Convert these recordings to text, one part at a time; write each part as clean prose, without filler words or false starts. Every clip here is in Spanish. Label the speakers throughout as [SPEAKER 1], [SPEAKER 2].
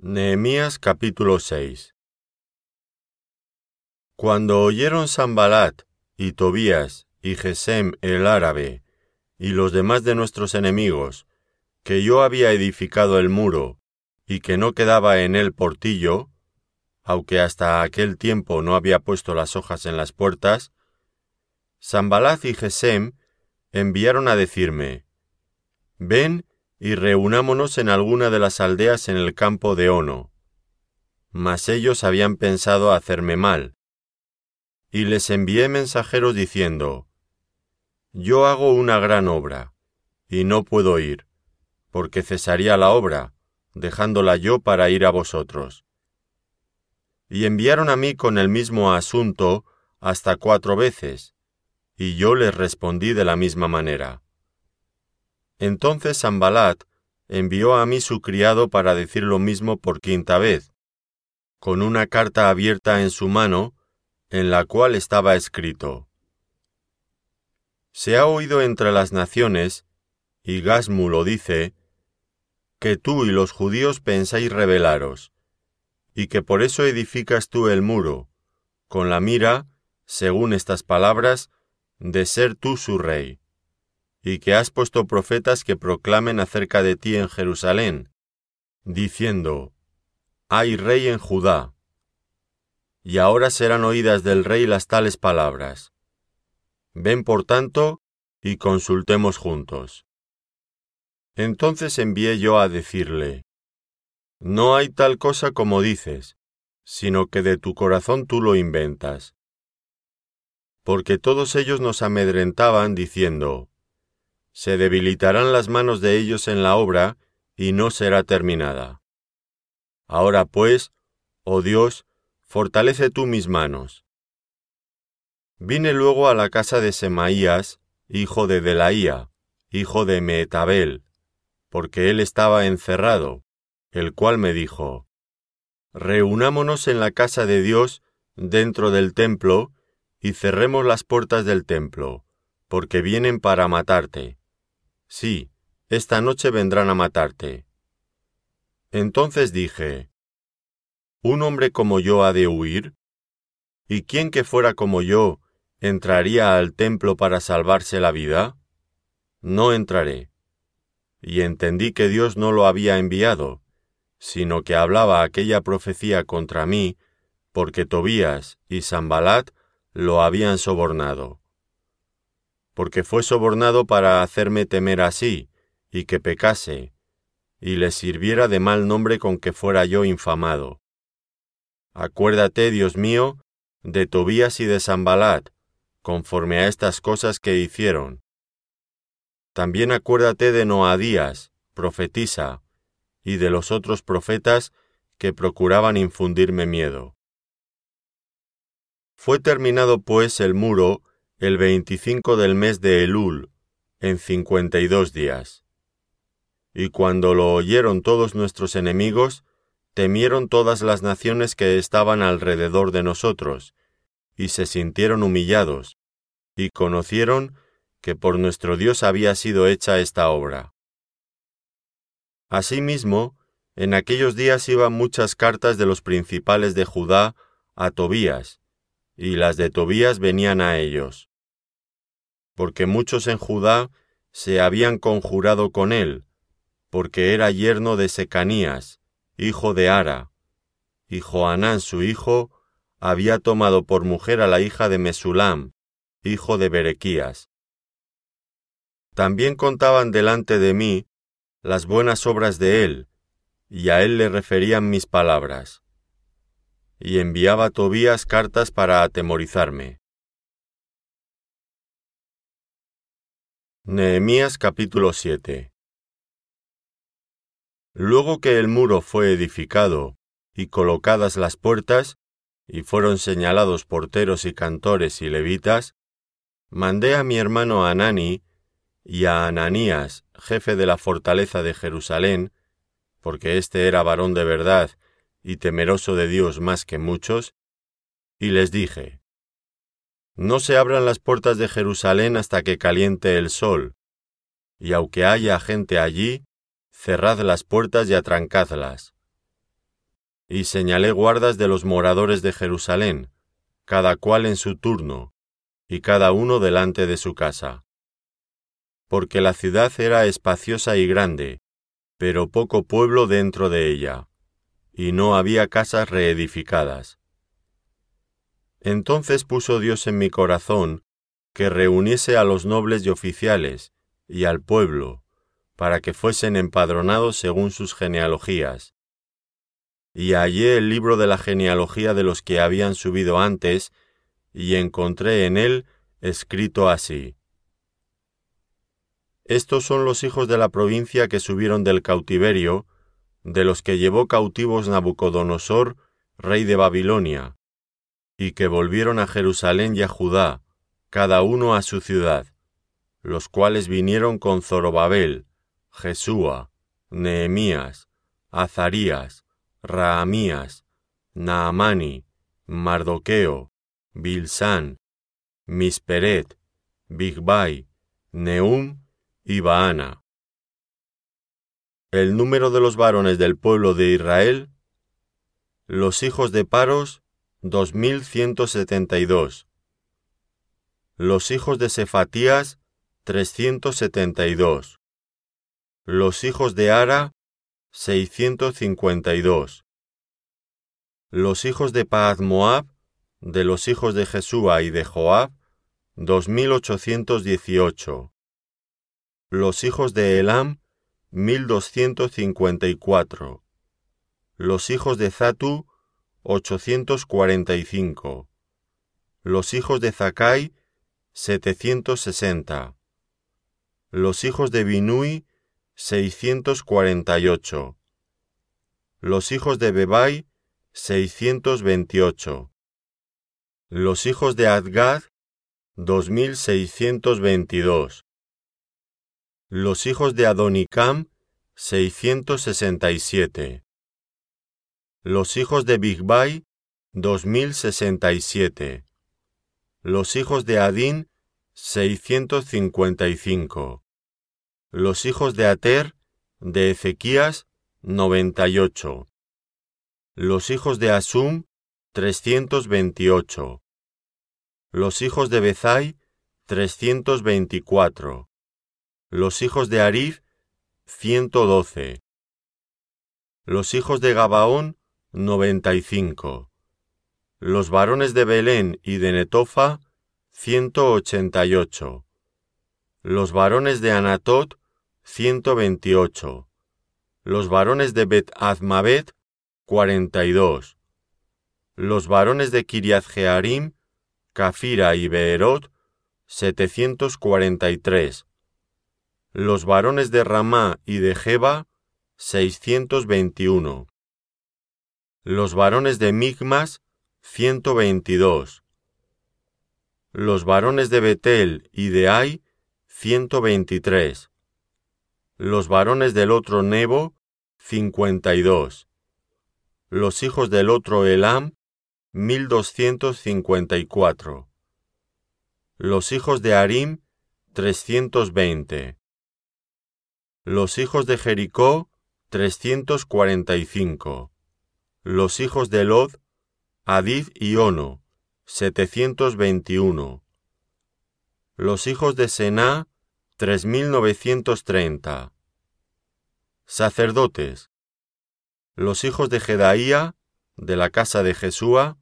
[SPEAKER 1] Nehemías capítulo 6. Cuando oyeron Sanballat y Tobías y Gesem el árabe y los demás de nuestros enemigos que yo había edificado el muro y que no quedaba en él portillo, aunque hasta aquel tiempo no había puesto las hojas en las puertas, Sanballat y Gesem enviaron a decirme: «Ven y reunámonos en alguna de las aldeas en el campo de Ono». Mas ellos habían pensado hacerme mal. Y les envié mensajeros diciendo: «Yo hago una gran obra, y no puedo ir, porque cesaría la obra, dejándola yo para ir a vosotros». Y enviaron a mí con el mismo asunto hasta 4 veces, y yo les respondí de la misma manera. Entonces Sanballat envió a mí su criado para decir lo mismo por 5ª vez, con una carta abierta en su mano, en la cual estaba escrito: «Se ha oído entre las naciones, y Gasmu lo dice, que tú y los judíos pensáis rebelaros, y que por eso edificas tú el muro, con la mira, según estas palabras, de ser tú su rey, y que has puesto profetas que proclamen acerca de ti en Jerusalén, diciendo: hay rey en Judá. Y ahora serán oídas del rey las tales palabras. Ven por tanto, y consultemos juntos». Entonces envié yo a decirle: «No hay tal cosa como dices, sino que de tu corazón tú lo inventas». Porque todos ellos nos amedrentaban diciendo: «Se debilitarán las manos de ellos en la obra, y no será terminada. Ahora pues, oh Dios, fortalece tú mis manos». Vine luego a la casa de Semaías, hijo de Delaía, hijo de Mehetabel, porque él estaba encerrado, el cual me dijo: «Reunámonos en la casa de Dios dentro del templo, y cerremos las puertas del templo, porque vienen para matarte. Sí, esta noche vendrán a matarte». Entonces dije: ¿un hombre como yo ha de huir? ¿Y quién que fuera como yo entraría al templo para salvarse la vida? No entraré. Y entendí que Dios no lo había enviado, sino que hablaba aquella profecía contra mí, porque Tobías y Sanballat lo habían sobornado. Porque fue sobornado para hacerme temer así, y que pecase, y le sirviera de mal nombre con que fuera yo infamado. Acuérdate, Dios mío, de Tobías y de Sanballat, conforme a estas cosas que hicieron. También acuérdate de Noadías, profetisa, y de los otros profetas que procuraban infundirme miedo. Fue terminado pues el muro el 25 del mes de Elul, en 52 días. Y cuando lo oyeron todos nuestros enemigos, temieron todas las naciones que estaban alrededor de nosotros, y se sintieron humillados, y conocieron que por nuestro Dios había sido hecha esta obra. Asimismo, en aquellos días iban muchas cartas de los principales de Judá a Tobías, y las de Tobías venían a ellos. Porque muchos en Judá se habían conjurado con él, porque era yerno de Secanías, hijo de Ara, y Johanán su hijo había tomado por mujer a la hija de Mesulam, hijo de Berequías. También contaban delante de mí las buenas obras de él, y a él le referían mis palabras. Y enviaba Tobías cartas para atemorizarme. Nehemías capítulo 7. Luego que el muro fue edificado, y colocadas las puertas, y fueron señalados porteros y cantores y levitas, mandé a mi hermano Hanani y a Ananías, jefe de la fortaleza de Jerusalén, porque éste era varón de verdad y temeroso de Dios más que muchos, y les dije: «No se abran las puertas de Jerusalén hasta que caliente el sol, y aunque haya gente allí, cerrad las puertas y atrancadlas. y señalé guardas de los moradores de Jerusalén, cada cual en su turno, y cada uno delante de su casa. Porque la ciudad era espaciosa y grande, pero poco pueblo dentro de ella, y no había casas reedificadas. Entonces puso Dios en mi corazón que reuniese a los nobles y oficiales, y al pueblo, para que fuesen empadronados según sus genealogías. Y hallé el libro de la genealogía de los que habían subido antes, y encontré en él escrito así: Estos son los hijos de la provincia que subieron del cautiverio, de los que llevó cautivos Nabucodonosor, rey de Babilonia, y que volvieron a Jerusalén y a Judá, cada uno a su ciudad, los cuales vinieron con Zorobabel, Jesúa, Nehemías, Azarías, Raamías, Naamani, Mardoqueo, Bilsán, Misperet, Bigvai, Nehum y Baana. El número de los varones del pueblo de Israel, los hijos de Paros, 2172. Los hijos de Sefatías, 372. Los hijos de Ara, 652. Los hijos de Pahath-Moab, de los hijos de Jesúa y de Joab, 2818. Los hijos de Elam, 1254. Los hijos de Zatu, 845. Los hijos de Zacai, 760. Los hijos de Binui, 648. Los hijos de Bebai, 628. Los hijos de Adgad, 2622. Los hijos de Adonicam, 667. Los hijos de Bigvai, 2067. Los hijos de Adín, 655. Los hijos de Ater, de Ezequías, 98. Los hijos de Asum, 328. Los hijos de Bezai, 324. Los hijos de Arif, 112. Los hijos de Gabaón, 95. Los varones de Belén y de Netofa, 188. Los varones de Anatot, 128. Los varones de Bet-Azmabet, 42. Los varones de Kiriath-Jearim, Cafira y Beerot, 743. Los varones de Ramá y de Geba, 621. Los varones de Micmas, 122. Los varones de Betel y de Ai, 123. Los varones del otro Nebo, 52. Los hijos del otro Elam, 1254. Los hijos de Arim, 320. Los hijos de Jericó, 345. Los hijos de Lod, Hadid y Ono, 721. Los hijos de Sená, 3930. Sacerdotes. Los hijos de Jedaía, de la casa de Jesúa,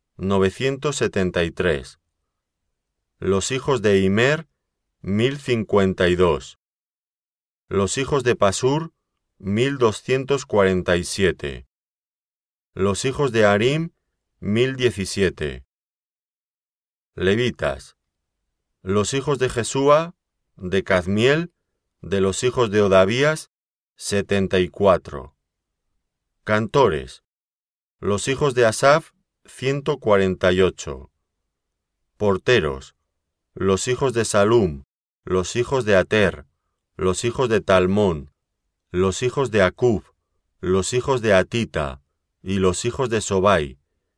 [SPEAKER 1] 973. Los hijos de Imer, 1052. Los hijos de Pasur, 1247. Los hijos de Arim, 1017. Levitas. Los hijos de Jesúa, de Cadmiel, de los hijos de Odavías, 74. Cantores. Los hijos de Asaf, 148. Porteros. Los hijos de Salum, los hijos de Ater, los hijos de Talmón, los hijos de Acub, los hijos de Atita y los hijos de Sobai,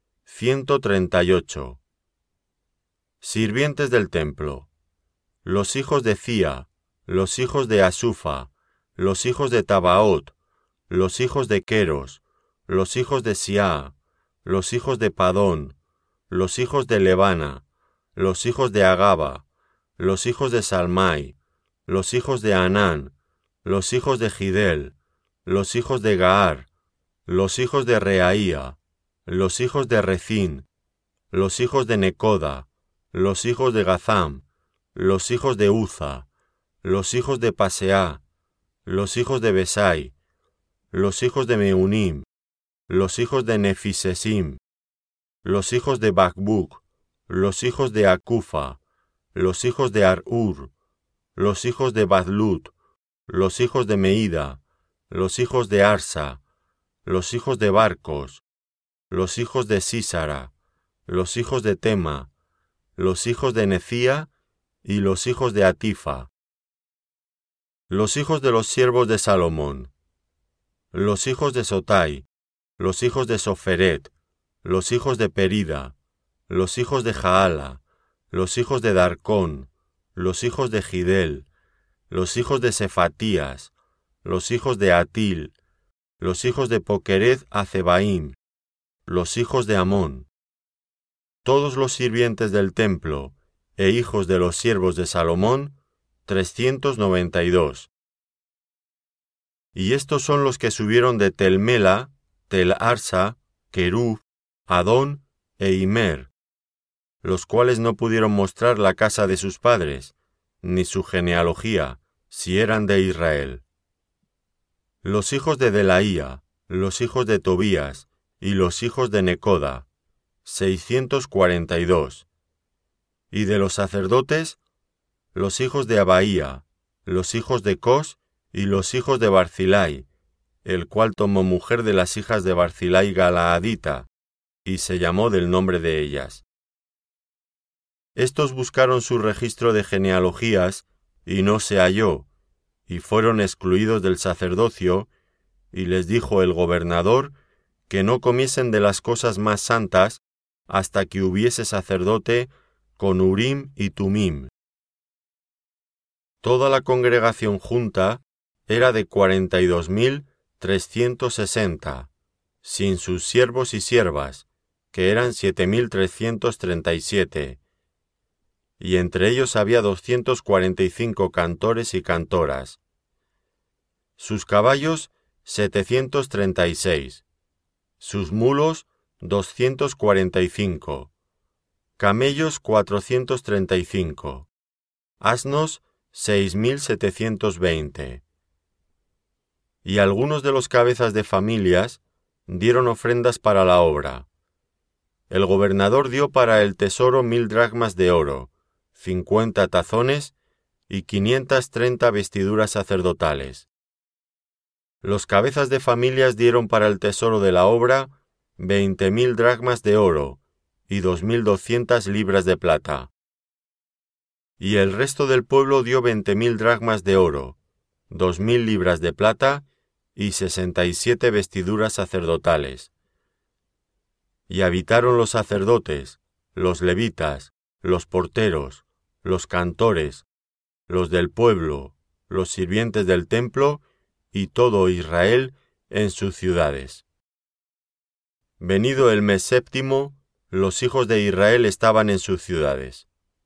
[SPEAKER 1] 138. Sirvientes del templo. Los hijos de Cía, los hijos de Asufa, los hijos de Tabaot, los hijos de Queros, los hijos de Siá, los hijos de Padón, los hijos de Lebana, los hijos de Agaba, los hijos de Salmai, los hijos de Anán, los hijos de Gidel, los hijos de Gaar, los hijos de Reaía, los hijos de Recín, los hijos de Necoda, los hijos de Gazam, los hijos de Uza, los hijos de Paseá, los hijos de Besai, los hijos de Meunim, los hijos de Nefisesim, los hijos de Bacbuc, los hijos de Acufa, los hijos de Arur, los hijos de Badlut, los hijos de Meida, los hijos de Arsa, los hijos de Barcos, los hijos de Sísara, los hijos de Tema, los hijos de Necía y los hijos de Atifa. Los hijos de los siervos de Salomón, los hijos de Sotai, los hijos de Soferet, los hijos de Perida, los hijos de Jaala, los hijos de Darcón, los hijos de Gidel, los hijos de Sefatías, los hijos de Atil, los hijos de Poqueret Azebaim, los hijos de Amón. Todos los sirvientes del templo e hijos de los siervos de Salomón, 392. Y estos son los que subieron de Tel Mela, Tel Arsa, Querub, Adón e Imer, los cuales no pudieron mostrar la casa de sus padres, ni su genealogía, si eran de Israel. Los hijos de Delaía, los hijos de Tobías y los hijos de Necoda, 642. Y de los sacerdotes, los hijos de Abaía, los hijos de Cos y los hijos de Barzilai, el cual tomó mujer de las hijas de Barzilai Galaadita, y se llamó del nombre de ellas. Estos buscaron su registro de genealogías, y no se halló, y fueron excluidos del sacerdocio, y les dijo el gobernador que no comiesen de las cosas más santas hasta que hubiese sacerdote con Urim y Tumim. Toda la congregación junta era de 42.360, sin sus siervos y siervas, que eran 7.337, y entre ellos había 245 cantores y cantoras. Sus caballos 736, sus mulos 245, camellos 435, asnos 6.720. Y algunos de los cabezas de familias dieron ofrendas para la obra. El gobernador dio para el tesoro 1,000 dracmas de oro, 50 tazones y 530 vestiduras sacerdotales. Los cabezas de familias dieron para el tesoro de la obra 20,000 dracmas de oro y 2,200 libras de plata. Y el resto del pueblo dio 20,000 dracmas de oro, 2,000 libras de plata y 67 vestiduras sacerdotales. Y habitaron los sacerdotes, los levitas, los porteros, los cantores, los del pueblo, los sirvientes del templo y todo Israel en sus ciudades. Venido el mes séptimo, los hijos de Israel estaban en sus ciudades.